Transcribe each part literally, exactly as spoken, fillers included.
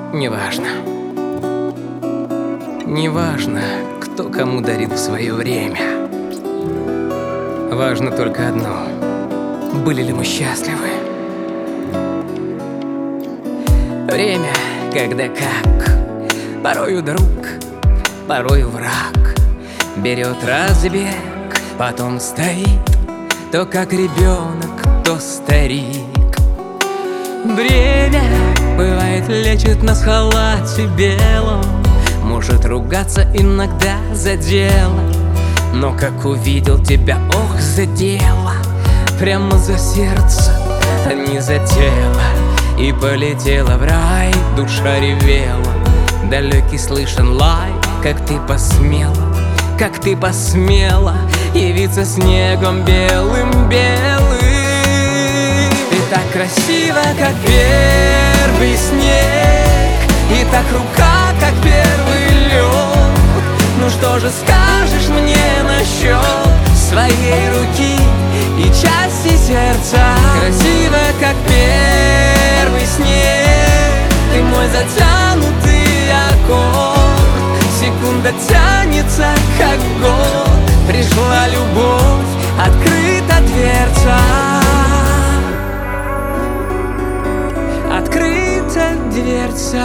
Неважно. Неважно, кто кому дарит свое время. Важно только одно: были ли мы счастливы? Время, когда как, порою друг, порою враг, берет разбег, потом стоит, то как ребенок, то старик. Время, бывает, лечит нас в халате белом, может ругаться иногда за дело, но как увидел тебя, ох, задело, прямо за сердце, а не за тело. И полетела в рай, душа ревела, далекий слышен лай. Как ты посмела, как ты посмела явиться снегом белым-белым. Ты так красива, как первый снег, и так рука, как первый лед. Ну что же скажешь мне насчет своей руки и части сердца? Красива, как первый снег, ты мой затянутый аккорд. Секунда тянется, как год, пришла любовь, открыта дверца. Открыта дверца.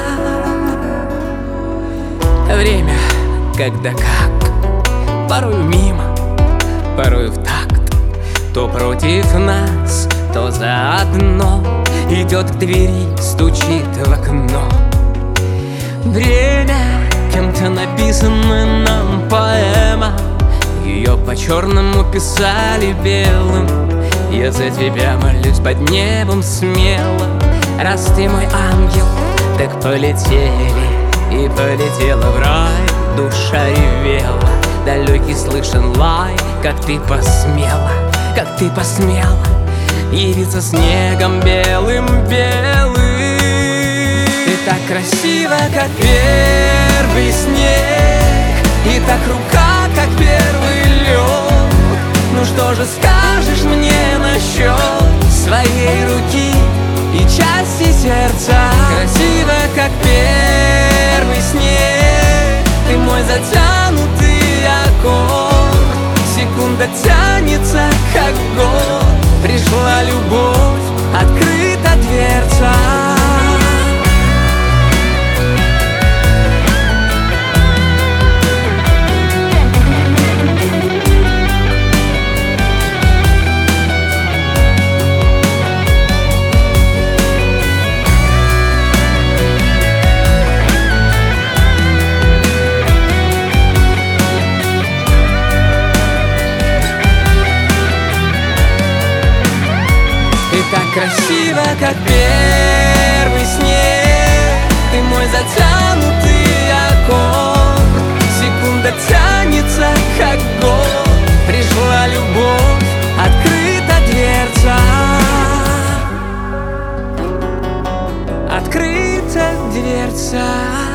Время, когда как, порою мимо, порою в такт, то против нас, то заодно, идет к двери, стучит в окно. Время, кем-то написана нам поэма, ее по-черному писали белым. Я за тебя молюсь под небом смело. Раз ты мой ангел, так полетели. И полетела в рай, душа ревела, далекий слышен лай. Как ты посмела, как ты посмела явиться снегом белым-белым. Ты так красива, как первый снег, и так рука, как первый лед. Ну что же скажешь мне насчет своей руки и части сердца? Красива, как первый снег, ты мой затянутый аккорд. Секунда тянется, как год, пришла любовь, открыта дверца. Так красиво, как первый снег, ты мой затянутый аккорд. Секунда тянется, как год, пришла любовь, открыта дверца. Открыта дверца.